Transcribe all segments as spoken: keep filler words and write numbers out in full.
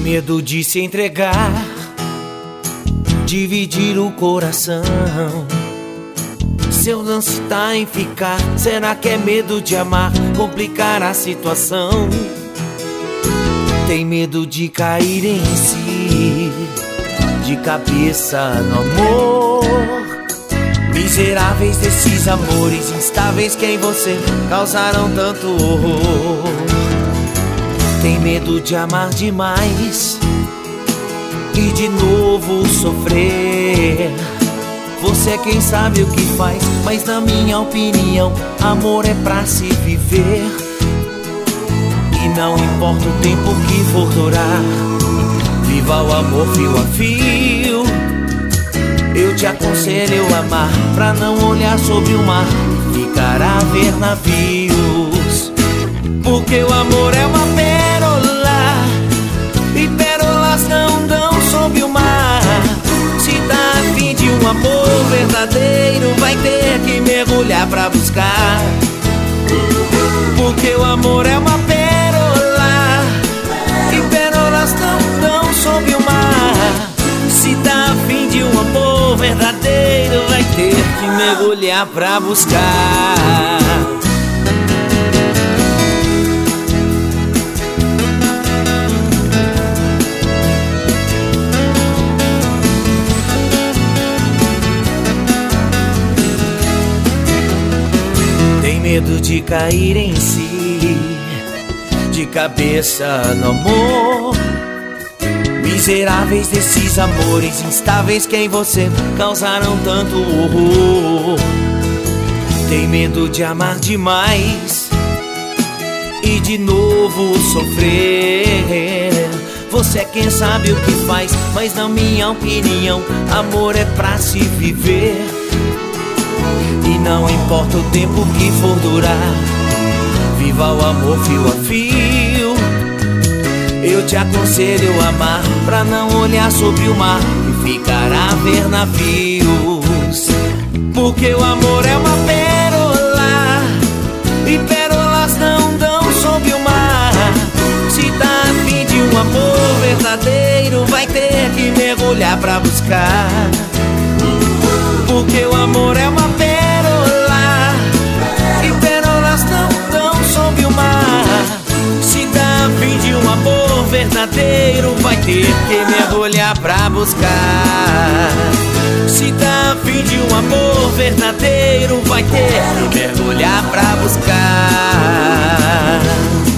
medo de se entregar, dividir o coração. Seu lance tá em ficar, será que é medo de amar, complicar a situação? Tem medo de cair em si, de cabeça no amor. Miseráveis desses amores instáveis que em você causaram tanto horror. Tem medo de amar demais e de novo sofrer. Você é quem sabe o que faz, mas na minha opinião, amor é pra se viver. E não importa o tempo que for durar, viva o amor fio a fio. Eu te aconselho a amar, pra não olhar sobre o mar e ficar a ver navios. Porque o amor é uma pérola, e pérolas não dão sob o mar. Se tá a fim de um amor verdadeiro, vai ter que mergulhar pra buscar. Porque o amor é uma pérola, e pérolas não dão sob o mar. Se tá a fim de um amor verdadeiro, vai ter que mergulhar pra buscar. Tem medo de cair em si, de cabeça no amor. Miseráveis desses amores instáveis que em você causaram tanto horror. Tem medo de amar demais e de novo sofrer. Você é quem sabe o que faz, mas na minha opinião, amor é pra se viver. E não importa o tempo que for durar, viva o amor fio a fio. Eu te aconselho a amar, pra não olhar sobre o mar e ficar a ver navios. Porque o amor é uma pérola, e pérolas não dão sob o mar. Se tá a fim de um amor verdadeiro, vai ter que mergulhar pra buscar. Porque o amor é uma pérola, e pérolas não dão sob o mar. Se tá a fim de um amor verdadeiro, vai ter que mergulhar pra buscar. Se tá a fim de um amor verdadeiro, vai ter que mergulhar pra buscar.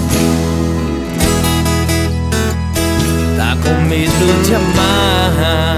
Tá com medo de amar,